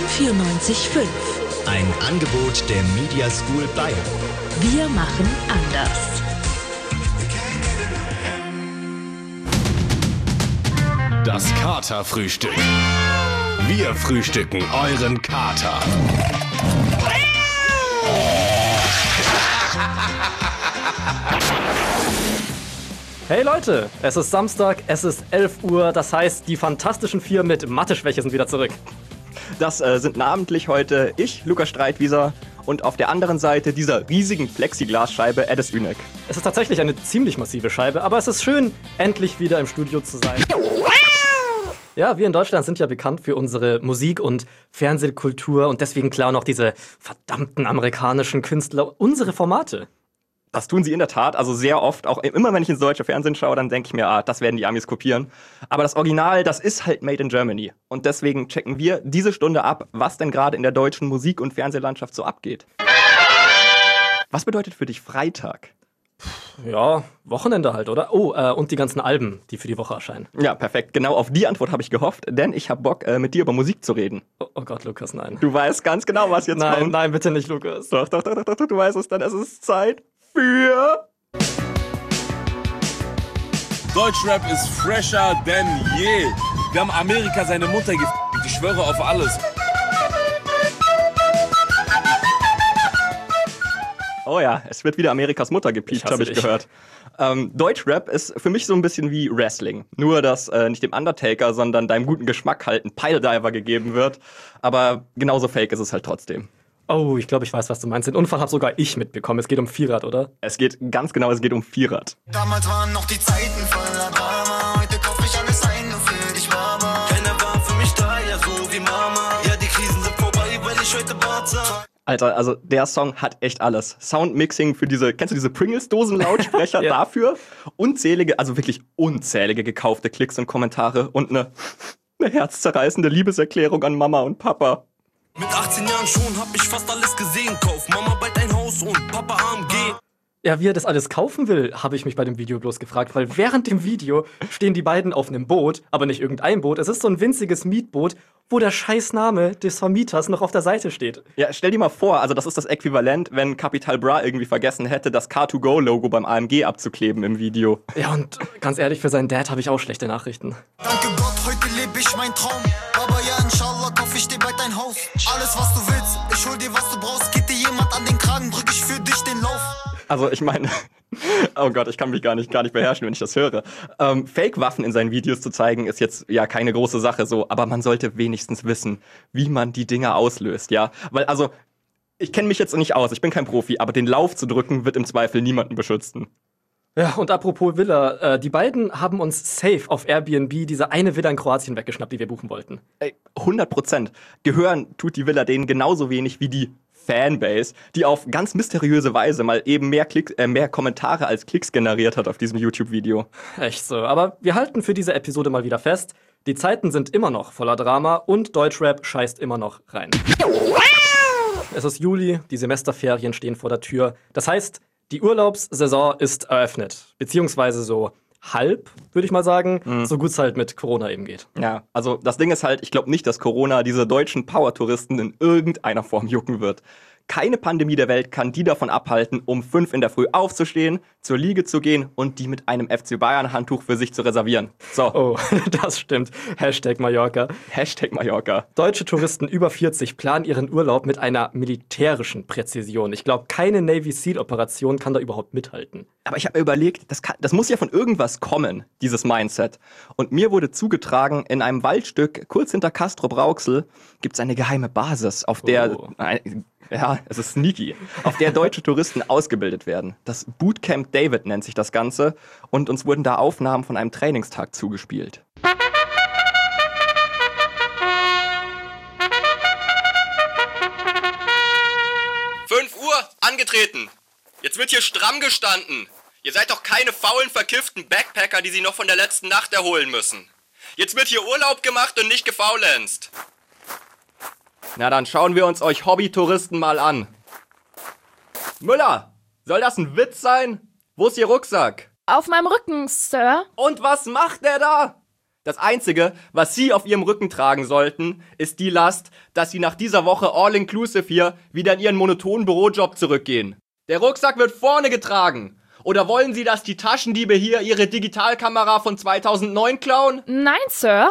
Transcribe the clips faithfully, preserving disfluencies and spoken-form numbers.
vierundneunzig Komma fünf. Ein Angebot der Media School Bayern. Wir machen anders. Das Katerfrühstück. Wir frühstücken euren Kater. Hey Leute, es ist Samstag, es ist elf Uhr, das heißt, die Fantastischen Vier mit Mathe-Schwäche sind wieder zurück. Das äh, sind namentlich heute ich, Lukas Streitwieser, und auf der anderen Seite dieser riesigen Plexiglasscheibe Edis Ünek. Es ist tatsächlich eine ziemlich massive Scheibe, aber es ist schön, endlich wieder im Studio zu sein. Ja, wir in Deutschland sind ja bekannt für unsere Musik- und Fernsehkultur und deswegen klauen auch diese verdammten amerikanischen Künstler unsere Formate. Das tun sie in der Tat, also sehr oft. Auch immer, wenn ich ins deutsche Fernsehen schaue, dann denke ich mir, ah, das werden die Amis kopieren. Aber das Original, das ist halt made in Germany. Und deswegen checken wir diese Stunde ab, was denn gerade in der deutschen Musik- und Fernsehlandschaft so abgeht. Was bedeutet für dich Freitag? Ja, Wochenende halt, oder? Oh, äh, und die ganzen Alben, die für die Woche erscheinen. Ja, perfekt. Genau auf die Antwort habe ich gehofft, denn ich habe Bock, äh, mit dir über Musik zu reden. Oh, oh Gott, Lukas, nein. Du weißt ganz genau, was jetzt nein, kommt. Nein, bitte nicht, Lukas. Doch, doch, doch, doch, doch, du weißt es dann. Es ist Zeit für... Deutschrap ist fresher denn je. Wir haben Amerika seine Mutter gefickt. Ich schwöre auf alles. Oh ja, es wird wieder Amerikas Mutter gepiept, habe ich dich. gehört. Ähm, Deutschrap ist für mich so ein bisschen wie Wrestling. Nur, dass äh, nicht dem Undertaker, sondern deinem guten Geschmack halt ein Pilediver gegeben wird. Aber genauso fake ist es halt trotzdem. Oh, ich glaube, ich weiß, was du meinst. Den Unfall habe sogar ich mitbekommen. Es geht um Vierrad, oder? Es geht ganz genau, es geht um Vierrad. Damals waren noch die Zeiten voller Drama. Heute kauf ich alles ein, nur für dich, Mama. Keiner war für mich da, ja so wie Mama. Ja, die Krisen sind vorbei, weil ich heute Barze. Alter, also der Song hat echt alles. Soundmixing für diese, kennst du diese Pringles-Dosen-Lautsprecher ja. dafür? Unzählige, also wirklich unzählige gekaufte Klicks und Kommentare und eine, eine herzzerreißende Liebeserklärung an Mama und Papa. Mit achtzehn Jahren schon hab ich fast alles gesehen. Kauf Mama bald ein Haus und Papa A M G. Ja, wie er das alles kaufen will, habe ich mich bei dem Video bloß gefragt, weil während dem Video stehen die beiden auf einem Boot, aber nicht irgendein Boot, es ist so ein winziges Mietboot, wo der Scheißname des Vermieters noch auf der Seite steht. Ja, stell dir mal vor, also das ist das Äquivalent, wenn Capital Bra irgendwie vergessen hätte, das Car to Go Logo beim A M G abzukleben im Video. Ja, und ganz ehrlich, für seinen Dad habe ich auch schlechte Nachrichten. Danke Gott, heute lebe ich mein Traum. Aber ja, inshallah, kauf ich dir bald ein Haus. Alles, was du willst, ich hol dir, was du brauchst. Geht dir jemand an den Kragen, drück ich für dich den Lauf. Also ich meine, oh Gott, ich kann mich gar nicht, gar nicht beherrschen, wenn ich das höre. Ähm, Fake-Waffen in seinen Videos zu zeigen, ist jetzt ja keine große Sache so, aber man sollte wenigstens wissen, wie man die Dinger auslöst, ja? Weil also, ich kenne mich jetzt nicht aus, ich bin kein Profi, aber den Lauf zu drücken, wird im Zweifel niemanden beschützen. Ja, und apropos Villa, äh, die beiden haben uns safe auf Airbnb diese eine Villa in Kroatien weggeschnappt, die wir buchen wollten. Ey, hundert Prozent. Gehören tut die Villa denen genauso wenig wie die Fanbase, die auf ganz mysteriöse Weise mal eben mehr, Klicks, äh, mehr Kommentare als Klicks generiert hat auf diesem YouTube-Video. Echt so, aber wir halten für diese Episode mal wieder fest, die Zeiten sind immer noch voller Drama und Deutschrap scheißt immer noch rein. Es ist Juli, die Semesterferien stehen vor der Tür. Das heißt, die Urlaubssaison ist eröffnet, beziehungsweise so halb, würde ich mal sagen, mhm. so gut es halt mit Corona eben geht. Ja, also das Ding ist halt, ich glaube nicht, dass Corona diese deutschen Power-Touristen in irgendeiner Form jucken wird. Keine Pandemie der Welt kann die davon abhalten, um fünf in der Früh aufzustehen, zur Liege zu gehen und die mit einem F C Bayern-Handtuch für sich zu reservieren. So. Oh, das stimmt. Hashtag Mallorca. Hashtag Mallorca. Deutsche Touristen über vierzig planen ihren Urlaub mit einer militärischen Präzision. Ich glaube, keine Navy Seal-Operation kann da überhaupt mithalten. Aber ich habe mir überlegt, das, kann, das muss ja von irgendwas kommen, dieses Mindset. Und mir wurde zugetragen, in einem Waldstück kurz hinter Castrop-Rauxel gibt es eine geheime Basis, auf der... Oh. Äh, Ja, es ist sneaky, auf der deutsche Touristen ausgebildet werden. Das Bootcamp David nennt sich das Ganze und uns wurden da Aufnahmen von einem Trainingstag zugespielt. fünf Uhr, angetreten. Jetzt wird hier stramm gestanden. Ihr seid doch keine faulen, verkifften Backpacker, die sich noch von der letzten Nacht erholen müssen. Jetzt wird hier Urlaub gemacht und nicht gefaulenzt. Na, dann schauen wir uns euch Hobbytouristen mal an. Müller, soll das ein Witz sein? Wo ist Ihr Rucksack? Auf meinem Rücken, Sir. Und was macht der da? Das Einzige, was Sie auf Ihrem Rücken tragen sollten, ist die Last, dass Sie nach dieser Woche all-inclusive hier wieder in Ihren monotonen Bürojob zurückgehen. Der Rucksack wird vorne getragen. Oder wollen Sie, dass die Taschendiebe hier Ihre Digitalkamera von zweitausendneun klauen? Nein, Sir.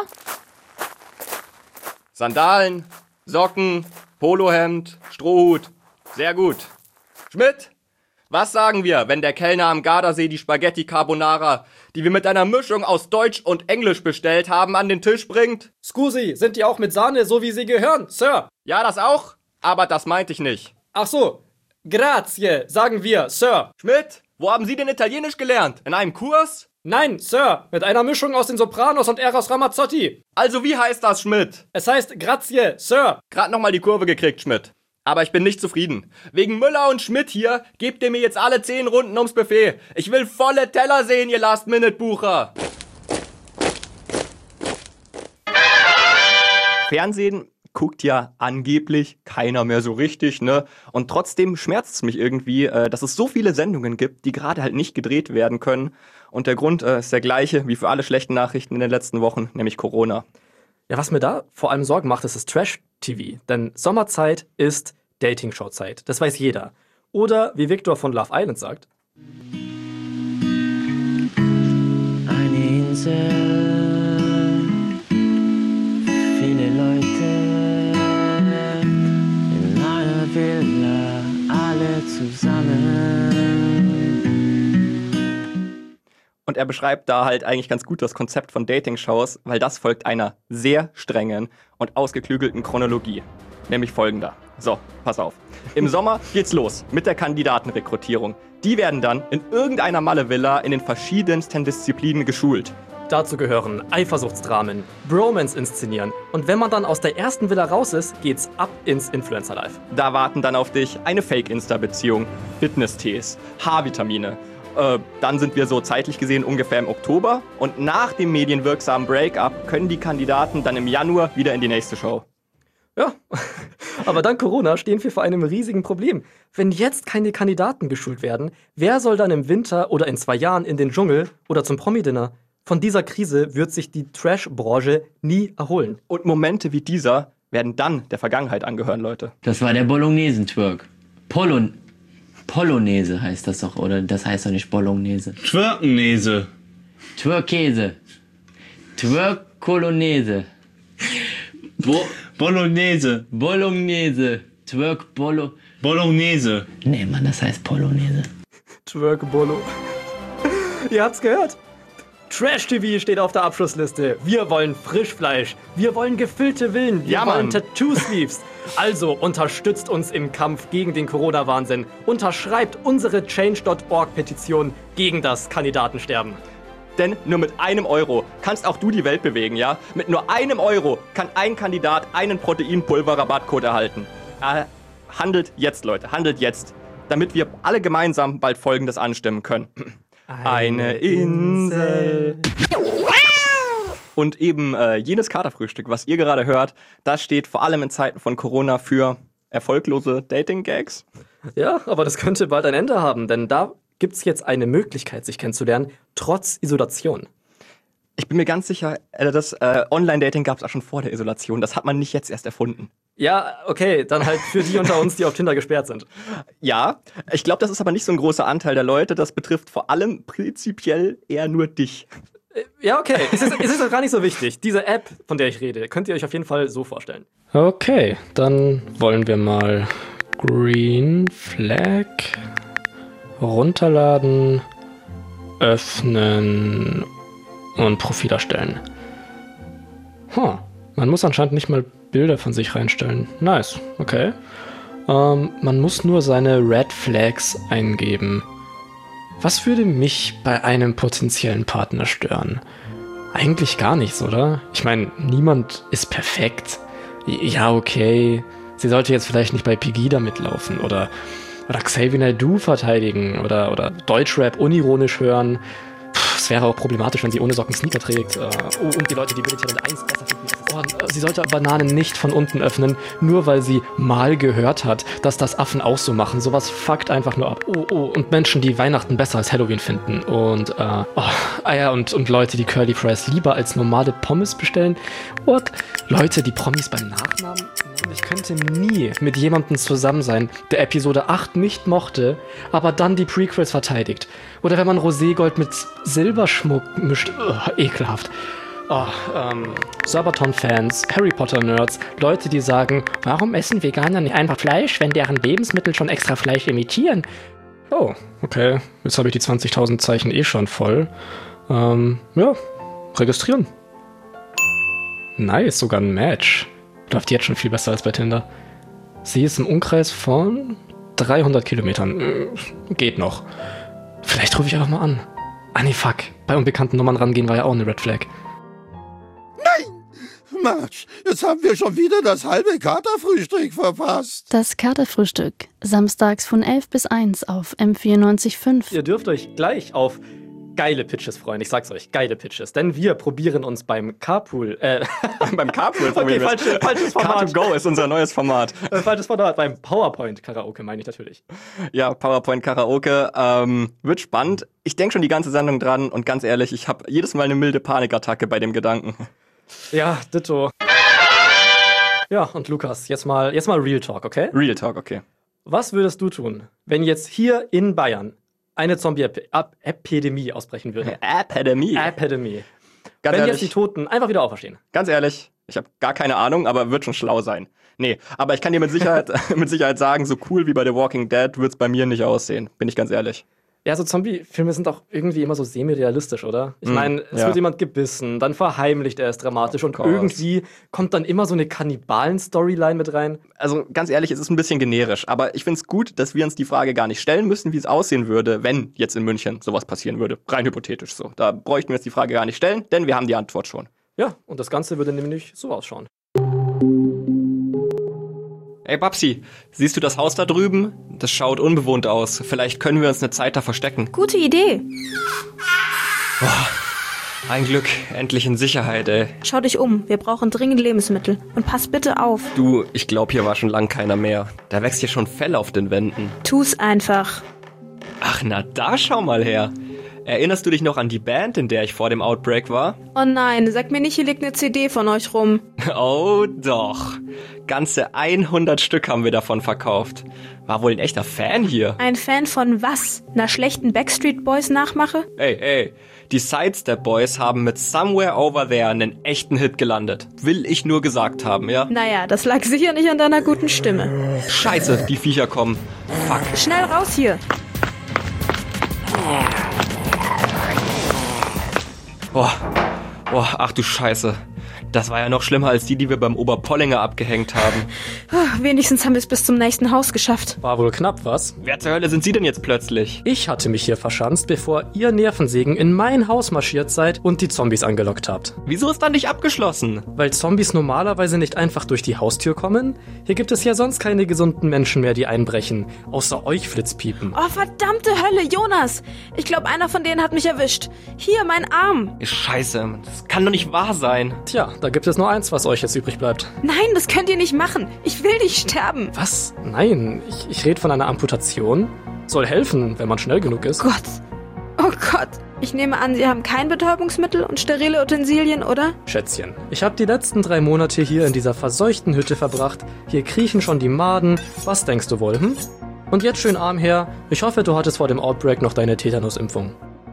Sandalen, Socken, Polohemd, Strohhut. Sehr gut. Schmidt, was sagen wir, wenn der Kellner am Gardasee die Spaghetti Carbonara, die wir mit einer Mischung aus Deutsch und Englisch bestellt haben, an den Tisch bringt? Scusi, sind die auch mit Sahne, so wie sie gehören, Sir? Ja, das auch, aber das meinte ich nicht. Ach so, grazie, sagen wir, Sir. Schmidt, wo haben Sie denn Italienisch gelernt? In einem Kurs? Nein, Sir, mit einer Mischung aus den Sopranos und Eros Ramazzotti. Also wie heißt das, Schmidt? Es heißt grazie, Sir. Gerade nochmal die Kurve gekriegt, Schmidt. Aber ich bin nicht zufrieden. Wegen Müller und Schmidt hier gebt ihr mir jetzt alle zehn Runden ums Buffet. Ich will volle Teller sehen, ihr Last-Minute-Bucher. Fernsehen guckt ja angeblich keiner mehr so richtig, ne? Und trotzdem schmerzt es mich irgendwie, äh, dass es so viele Sendungen gibt, die gerade halt nicht gedreht werden können. Und der Grund äh, ist der gleiche wie für alle schlechten Nachrichten in den letzten Wochen, nämlich Corona. Ja, was mir da vor allem Sorgen macht, ist das Trash-T V. Denn Sommerzeit ist Dating-Show-Zeit. Das weiß jeder. Oder, wie Victor von Love Island sagt: Eine Insel, viele Leute, in einer Villa, alle zusammen. Und er beschreibt da halt eigentlich ganz gut das Konzept von Dating-Shows, weil das folgt einer sehr strengen und ausgeklügelten Chronologie. Nämlich folgender. So, pass auf. Im Sommer geht's los mit der Kandidatenrekrutierung. Die werden dann in irgendeiner Malle-Villa in den verschiedensten Disziplinen geschult. Dazu gehören Eifersuchtsdramen, Bromance inszenieren und wenn man dann aus der ersten Villa raus ist, geht's ab ins Influencer-Life. Da warten dann auf dich eine Fake-Insta-Beziehung, Fitness-Tees, Haarvitamine. Äh, dann sind wir so zeitlich gesehen ungefähr im Oktober und nach dem medienwirksamen Break-up können die Kandidaten dann im Januar wieder in die nächste Show. Ja, aber dank Corona stehen wir vor einem riesigen Problem. Wenn jetzt keine Kandidaten geschult werden, wer soll dann im Winter oder in zwei Jahren in den Dschungel oder zum Promi-Dinner? Von dieser Krise wird sich die Trash-Branche nie erholen. Und Momente wie dieser werden dann der Vergangenheit angehören, Leute. Das war der Bolognesen-Twerk. Polon... Polonaise heißt das doch, oder? Das heißt doch nicht Bolognese. Twerknese. Twerkese. Twerk-Kolognese. Bo Bolognese. Bolognese. Twerk-Bolo... Bolognese. Nee, Mann, das heißt Polonaise. Twerk-Bolo. Ihr habt's gehört. Trash-T V steht auf der Abschlussliste. Wir wollen Frischfleisch. Wir wollen gefüllte Villen. Wir Ja, wollen Mann. Tattoo-Sleeves. Also unterstützt uns im Kampf gegen den Corona-Wahnsinn. Unterschreibt unsere Change Punkt org-Petition gegen das Kandidatensterben. Denn nur mit einem Euro kannst auch du die Welt bewegen, ja? Mit nur einem Euro kann ein Kandidat einen Proteinpulver-Rabattcode erhalten. Äh, handelt jetzt, Leute, handelt jetzt. Damit wir alle gemeinsam bald Folgendes anstimmen können. Eine Insel. Und eben äh, jenes Katerfrühstück, was ihr gerade hört, das steht vor allem in Zeiten von Corona für erfolglose Dating-Gags. Ja, aber das könnte bald ein Ende haben, denn da gibt's jetzt eine Möglichkeit, sich kennenzulernen, trotz Isolation. Ich bin mir ganz sicher, äh, das äh, Online-Dating gab es auch schon vor der Isolation. Das hat man nicht jetzt erst erfunden. Ja, okay, dann halt für die unter uns, die auf Tinder gesperrt sind. Ja, ich glaube, das ist aber nicht so ein großer Anteil der Leute. Das betrifft vor allem prinzipiell eher nur dich. Ja, okay, es ist, es ist auch gar nicht so wichtig. Diese App, von der ich rede, könnt ihr euch auf jeden Fall so vorstellen. Okay, dann wollen wir mal Green Flag runterladen, öffnen und Profil erstellen. Huh, man muss anscheinend nicht mal Bilder von sich reinstellen. Nice, okay. Ähm, man muss nur seine Red Flags eingeben. Was würde mich bei einem potenziellen Partner stören? Eigentlich gar nichts, oder? Ich meine, niemand ist perfekt. Ja, okay. Sie sollte jetzt vielleicht nicht bei Pegida mitlaufen oder, oder Xavier Naidoo verteidigen oder, oder Deutschrap unironisch hören. Puh, es wäre auch problematisch, wenn sie ohne Socken Sneaker trägt. Äh, oh, und die Leute, die Billy Talent eins besser finden. Oh, sie sollte Bananen nicht von unten öffnen, nur weil sie mal gehört hat, dass das Affen auch so machen. Sowas fuckt einfach nur ab. Oh, oh, und Menschen, die Weihnachten besser als Halloween finden. Und, äh, oh, ah ja, und, und Leute, die Curly Fries lieber als normale Pommes bestellen. What? Leute, die Promis beim Nachnamen nennen. Ich könnte nie mit jemandem zusammen sein, der Episode acht nicht mochte, aber dann die Prequels verteidigt. Oder wenn man Roségold mit Silberschmuck mischt. Ugh, ekelhaft. Oh, ähm, Sabaton-Fans, Harry Potter-Nerds, Leute, die sagen, warum essen Veganer nicht einfach Fleisch, wenn deren Lebensmittel schon extra Fleisch imitieren? Oh, okay, jetzt habe ich die zwanzigtausend Zeichen eh schon voll. Ähm, ja, registrieren. Nice, sogar ein Match. Läuft jetzt schon viel besser als bei Tinder. Sie ist im Umkreis von dreihundert Kilometern. Äh, geht noch. Vielleicht rufe ich einfach mal an. Ah nee, fuck. Bei unbekannten Nummern rangehen war ja auch eine Red Flag. Marsch, jetzt haben wir schon wieder das halbe Katerfrühstück verpasst. Das Katerfrühstück, samstags von elf bis eins auf M vierundneunzig Komma fünf. Ihr dürft euch gleich auf geile Pitches freuen. Ich sag's euch, geile Pitches. Denn wir probieren uns beim Carpool... Äh, beim Carpool probieren okay, falsches, falsches Format. Car to Go ist unser neues Format. Äh, falsches Format. Beim PowerPoint-Karaoke meine ich natürlich. Ja, PowerPoint-Karaoke. Ähm, wird spannend. Ich denke schon die ganze Sendung dran. Und ganz ehrlich, ich habe jedes Mal eine milde Panikattacke bei dem Gedanken. Ja, ditto. Ja, und Lukas, jetzt mal, jetzt mal Real Talk, okay? Real Talk, okay. Was würdest du tun, wenn jetzt hier in Bayern eine Zombie-Epidemie ausbrechen würde? Epidemie? Epidemie. Ganz wenn ehrlich, jetzt die Toten einfach wieder auferstehen. Ganz ehrlich, ich habe gar keine Ahnung, aber wird schon schlau sein. Nee, aber ich kann dir mit Sicherheit, mit Sicherheit sagen, so cool wie bei The Walking Dead wird's bei mir nicht aussehen. Bin ich ganz ehrlich. Ja, so Zombie-Filme sind auch irgendwie immer so semi-realistisch, oder? Ich meine, es ja. wird jemand gebissen, dann verheimlicht er es dramatisch und Gott. irgendwie kommt dann immer so eine Kannibalen-Storyline mit rein. Also ganz ehrlich, es ist ein bisschen generisch, aber ich find's gut, dass wir uns die Frage gar nicht stellen müssen, wie es aussehen würde, wenn jetzt in München sowas passieren würde. Rein hypothetisch so. Da bräuchten wir jetzt die Frage gar nicht stellen, denn wir haben die Antwort schon. Ja, und das Ganze würde nämlich so ausschauen. Ey Babsi, siehst du das Haus da drüben? Das schaut unbewohnt aus. Vielleicht können wir uns eine Zeit da verstecken. Gute Idee. Boah, ein Glück, endlich in Sicherheit, ey. Schau dich um, wir brauchen dringend Lebensmittel. Und pass bitte auf. Du, ich glaube, hier war schon lang keiner mehr. Da wächst hier schon Fell auf den Wänden. Tu's einfach. Ach, na da schau mal her. Erinnerst du dich noch an die Band, in der ich vor dem Outbreak war? Oh nein, sag mir nicht, hier liegt eine C D von euch rum. Oh doch. Ganze hundert Stück haben wir davon verkauft. War wohl ein echter Fan hier. Ein Fan von was? Einer schlechten Backstreet Boys Nachmache? Ey, ey. Die Sidestep Boys haben mit Somewhere Over There einen echten Hit gelandet. Will ich nur gesagt haben, ja? Naja, das lag sicher nicht an deiner guten Stimme. Scheiße, die Viecher kommen. Fuck. Schnell raus hier. Boah, boah, ach du Scheiße. Das war ja noch schlimmer als die, die wir beim Oberpollinger abgehängt haben. Wenigstens haben wir es bis zum nächsten Haus geschafft. War wohl knapp, was? Wer zur Hölle sind Sie denn jetzt plötzlich? Ich hatte mich hier verschanzt, bevor ihr Nervensägen in mein Haus marschiert seid und die Zombies angelockt habt. Wieso ist dann nicht abgeschlossen? Weil Zombies normalerweise nicht einfach durch die Haustür kommen. Hier gibt es ja sonst keine gesunden Menschen mehr, die einbrechen. Außer euch, Flitzpiepen. Oh, verdammte Hölle, Jonas! Ich glaube, einer von denen hat mich erwischt. Hier, mein Arm. Scheiße, das kann doch nicht wahr sein. Tja, da gibt es nur eins, was euch jetzt übrig bleibt. Nein, das könnt ihr nicht machen. Ich will nicht sterben. Was? Nein, ich, ich rede von einer Amputation. Soll helfen, wenn man schnell genug ist. Gott. Oh Gott. Ich nehme an, Sie haben kein Betäubungsmittel und sterile Utensilien, oder? Schätzchen, ich habe die letzten drei Monate hier in dieser verseuchten Hütte verbracht. Hier kriechen schon die Maden. Was denkst du wohl, hm? Und jetzt schön arm her. Ich hoffe, du hattest vor dem Outbreak noch deine Tetanusimpfung.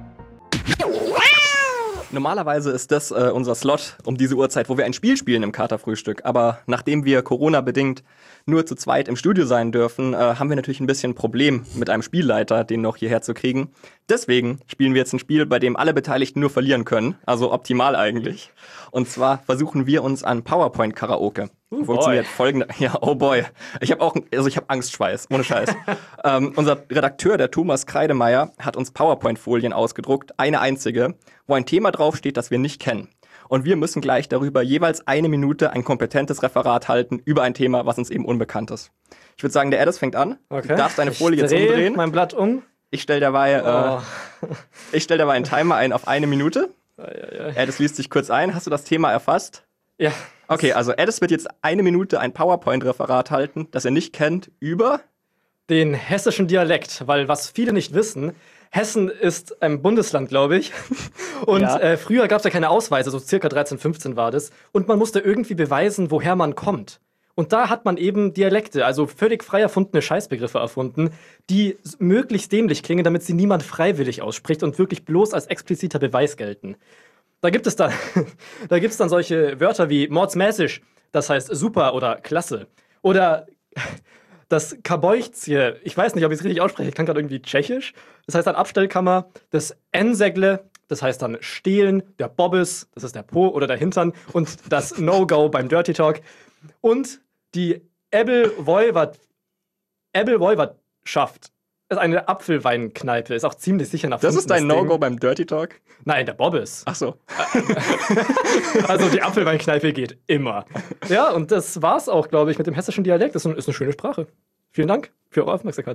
Normalerweise ist das äh, unser Slot um diese Uhrzeit, wo wir ein Spiel spielen im Katerfrühstück. Aber nachdem wir Corona-bedingt nur zu zweit im Studio sein dürfen, äh, haben wir natürlich ein bisschen ein Problem mit einem Spielleiter, den noch hierher zu kriegen. Deswegen spielen wir jetzt ein Spiel, bei dem alle Beteiligten nur verlieren können. Also optimal eigentlich. Und zwar versuchen wir uns an PowerPoint-Karaoke. Oh Funktioniert folgende. Ja, oh boy. Ich habe auch, also ich habe Angstschweiß, ohne Scheiß. ähm, unser Redakteur, der Thomas Kreidemeier, hat uns PowerPoint-Folien ausgedruckt, eine einzige, wo ein Thema draufsteht, das wir nicht kennen. Und wir müssen gleich darüber jeweils eine Minute ein kompetentes Referat halten über ein Thema, was uns eben unbekannt ist. Ich würde sagen, der Edis fängt an. Okay. Du darfst deine Folie ich jetzt umdrehen. mein Blatt um. Ich stelle dabei, oh. äh, ich stell dabei einen Timer ein auf eine Minute. Edis liest sich kurz ein. Hast du das Thema erfasst? Ja. Okay, also Edis wird jetzt eine Minute ein PowerPoint-Referat halten, das er nicht kennt, über den hessischen Dialekt, weil was viele nicht wissen, Hessen ist ein Bundesland, glaube ich. Und Ja. äh, früher gab es ja keine Ausweise, so circa dreizehn, fünfzehn war das. Und man musste irgendwie beweisen, woher man kommt. Und da hat man eben Dialekte, also völlig frei erfundene Scheißbegriffe erfunden, die s- möglichst dämlich klingen, damit sie niemand freiwillig ausspricht und wirklich bloß als expliziter Beweis gelten. Da gibt es dann, da gibt's dann solche Wörter wie mordsmäßig, das heißt super oder klasse. Oder das Kabojcie, ich weiß nicht, ob ich es richtig ausspreche, ich kann gerade irgendwie tschechisch. Das heißt dann Abstellkammer, das Ensegle, das heißt dann stehlen, der Bobbes, das ist der Po oder der Hintern und das No-Go beim Dirty Talk. Und die Ebel-Voivod- Ebel-Voivodschaft ist eine Apfelweinkneipe, ist auch ziemlich sicher nach Das ist dein No-Go beim Dirty Talk? Nein, der Bobbes. Ach so. Also die Apfelweinkneipe geht immer. Ja, und das war's auch, glaube ich, mit dem hessischen Dialekt. Das ist eine, ist eine schöne Sprache. Vielen Dank für eure Aufmerksamkeit.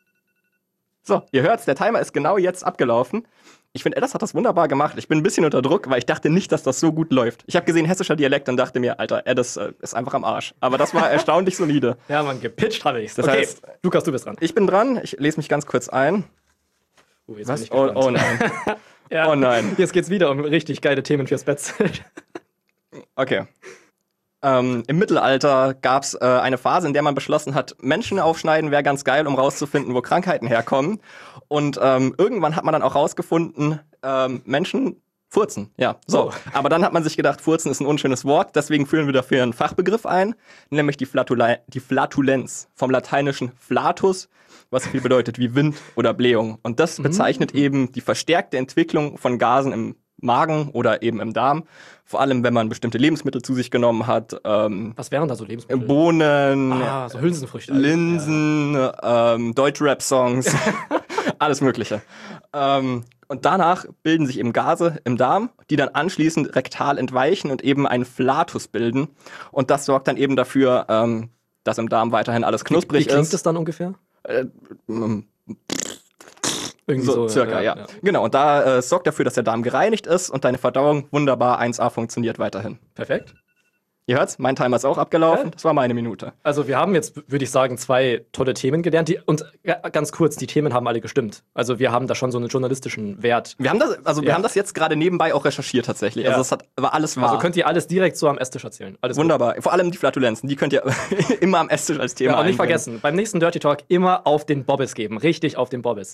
So, ihr hört's, der Timer ist genau jetzt abgelaufen. Ich finde, Edis hat das wunderbar gemacht. Ich bin ein bisschen unter Druck, weil ich dachte nicht, dass das so gut läuft. Ich habe gesehen, hessischer Dialekt und dachte mir, Alter, Edis äh, ist einfach am Arsch. Aber das war erstaunlich solide. Ja, man, gepitcht habe ich's. Das Okay, heißt, Lukas, du bist dran. Ich bin dran, ich lese mich ganz kurz ein. Oh, jetzt Was? bin ich Oh, gespannt. oh nein. Ja, Oh nein. Jetzt geht's wieder um richtig geile Themen fürs Bettzelt. Okay. Ähm, Im Mittelalter gab es äh, eine Phase, in der man beschlossen hat, Menschen aufschneiden wäre ganz geil, um rauszufinden, wo Krankheiten herkommen. Und ähm, irgendwann hat man dann auch rausgefunden, ähm, Menschen furzen. Ja, so. Oh. Aber dann hat man sich gedacht, furzen ist ein unschönes Wort, deswegen führen wir dafür einen Fachbegriff ein, nämlich die, Flatula- die Flatulenz, vom lateinischen flatus, was so viel bedeutet wie Wind oder Blähung. Und das bezeichnet eben die verstärkte Entwicklung von Gasen im Magen oder eben im Darm. Vor allem, wenn man bestimmte Lebensmittel zu sich genommen hat. Ähm, Was wären da so Lebensmittel? Bohnen, Ah, so Hülsenfrüchte. Linsen, ähm, Deutsch-Rap-Songs, alles Mögliche. Ähm, und danach bilden sich eben Gase im Darm, die dann anschließend rektal entweichen und eben einen Flatus bilden. Und das sorgt dann eben dafür, ähm, dass im Darm weiterhin alles knusprig Wie klingt ist. das dann ungefähr? Äh, ähm, Irgendwie so, circa, ja. Genau, und da äh, sorgt dafür, dass der Darm gereinigt ist und deine Verdauung wunderbar eins A funktioniert weiterhin. Perfekt. Ihr hört's, mein Timer ist auch abgelaufen. Das war meine Minute. Also wir haben jetzt, würde ich sagen, zwei tolle Themen gelernt. Die, und ja, ganz kurz, die Themen haben alle gestimmt. Also wir haben da schon so einen journalistischen Wert. Wir haben das, also wir Ja. haben das jetzt gerade nebenbei auch recherchiert tatsächlich. Ja. Also es hat, war alles wahr. Also könnt ihr alles direkt so am Esstisch erzählen. Alles gut. Wunderbar. Vor allem die Flatulenzen, die könnt ihr immer am Esstisch als Thema Ja, und nicht einbringen. vergessen, beim nächsten Dirty Talk immer auf den Bobbes geben. Richtig auf den Bobbes.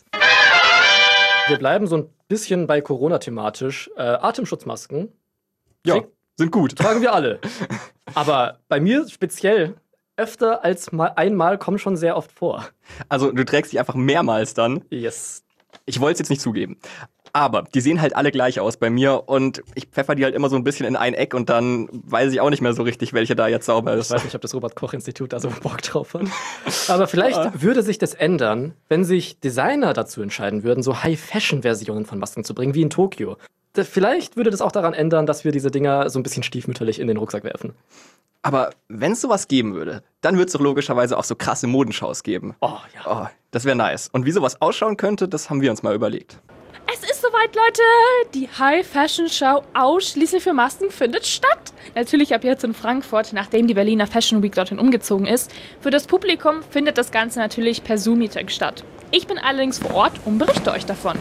Wir bleiben so ein bisschen bei Corona thematisch. Äh, Atemschutzmasken Ja, Krieg- sind gut. tragen wir alle. Aber bei mir speziell öfter als mal einmal kommen schon sehr oft vor. Also du trägst die einfach mehrmals dann. Yes. Ich wollte es jetzt nicht zugeben. Aber die sehen halt alle gleich aus bei mir und ich pfeffer die halt immer so ein bisschen in ein Eck und dann weiß ich auch nicht mehr so richtig, welche da jetzt sauber Ich ist. weiß nicht, ob das Robert-Koch-Institut da so Bock drauf hat. Aber vielleicht würde sich das ändern, wenn sich Designer dazu entscheiden würden, so High-Fashion-Versionen von Masken zu bringen, wie in Tokio. Da- Vielleicht würde das auch daran ändern, dass wir diese Dinger so ein bisschen stiefmütterlich in den Rucksack werfen. Aber wenn es sowas geben würde, dann würde es doch logischerweise auch so krasse Modenshows geben. Oh ja. Oh, das wäre nice. Und wie sowas ausschauen könnte, das haben wir uns mal überlegt. Es ist soweit, Leute. Die High-Fashion-Show ausschließlich für Masken findet statt. Natürlich ab jetzt in Frankfurt, nachdem die Berliner Fashion Week dorthin umgezogen ist. Für das Publikum findet das Ganze natürlich per Zoom-Meeting statt. Ich bin allerdings vor Ort und berichte euch davon.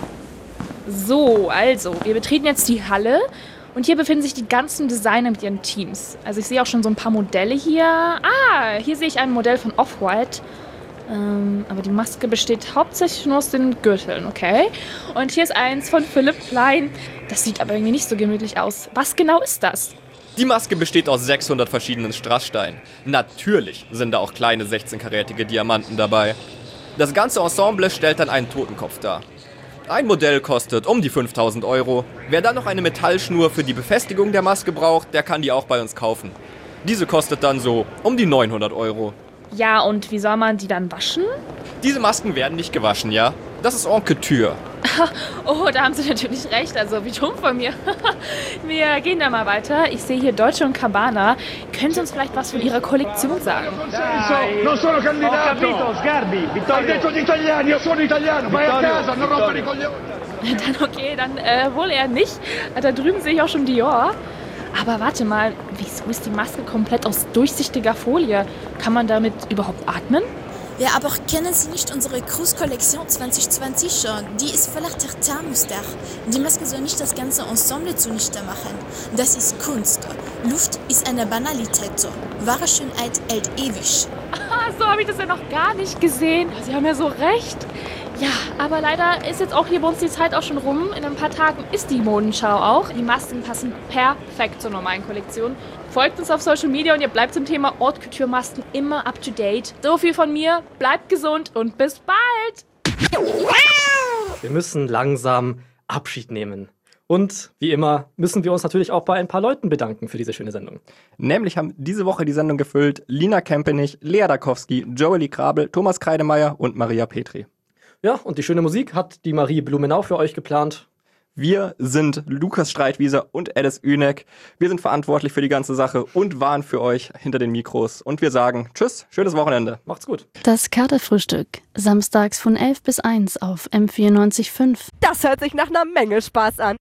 So, also, wir betreten jetzt die Halle und hier befinden sich die ganzen Designer mit ihren Teams. Also ich sehe auch schon so ein paar Modelle hier. Ah, hier sehe ich ein Modell von Off-White. Ähm, aber die Maske besteht hauptsächlich nur aus den Gürteln, okay? Und hier ist eins von Philipp Plein. Das sieht aber irgendwie nicht so gemütlich aus. Was genau ist das? Die Maske besteht aus sechshundert verschiedenen Strasssteinen. Natürlich sind da auch kleine sechzehn-karätige Diamanten dabei. Das ganze Ensemble stellt dann einen Totenkopf dar. Ein Modell kostet um die fünftausend Euro. Wer dann noch eine Metallschnur für die Befestigung der Maske braucht, der kann die auch bei uns kaufen. Diese kostet dann so um die neunhundert Euro. Ja, und wie soll man die dann waschen? Diese Masken werden nicht gewaschen, ja? Das ist en couture. Oh, da haben Sie natürlich recht. Also, wie dumm von mir. Wir gehen da mal weiter. Ich sehe hier Deutsche und Cabana. Können Sie uns vielleicht was von Ihrer Kollektion sagen? Non sono candidato. Ho capito, Sgarbi. Vittorio. Ho detto gli italiani, io sono italiano. Vai a casa, non rompere i coglioni. Dann okay, dann äh, wohl eher nicht. Da drüben sehe ich auch schon Dior. Aber warte mal, wieso ist die Maske komplett aus durchsichtiger Folie? Kann man damit überhaupt atmen? Ja, aber kennen Sie nicht unsere Cruise-Kollektion zwanzig zwanzig? Die ist voller Tartarmuster. Die Maske soll nicht das ganze Ensemble zunichte machen. Das ist Kunst. Luft ist eine Banalität. Wahre Schönheit hält ewig. Ah, so habe ich das ja noch gar nicht gesehen. Sie haben ja so recht. Ja, aber leider ist jetzt auch hier bei uns die Zeit auch schon rum. In ein paar Tagen ist die Modenschau auch. Die Masken passen perfekt zur normalen Kollektion. Folgt uns auf Social Media und ihr bleibt zum Thema Haute Couture Masken immer up to date. So viel von mir, bleibt gesund und bis bald! Wir müssen langsam Abschied nehmen. Und wie immer müssen wir uns natürlich auch bei ein paar Leuten bedanken für diese schöne Sendung. Nämlich haben diese Woche die Sendung gefüllt Lina Kempenich, Lea Dakowski, Joely Krabel, Thomas Kreidemeier und Maria Petri. Ja, und die schöne Musik hat die Marie Blumenau für euch geplant. Wir sind Lukas Streitwieser und Alice Üneck. Wir sind verantwortlich für die ganze Sache und waren für euch hinter den Mikros. Und wir sagen tschüss, schönes Wochenende. Macht's gut. Das Katerfrühstück. Samstags von elf bis eins auf M vierundneunzig Komma fünf. Das hört sich nach einer Menge Spaß an.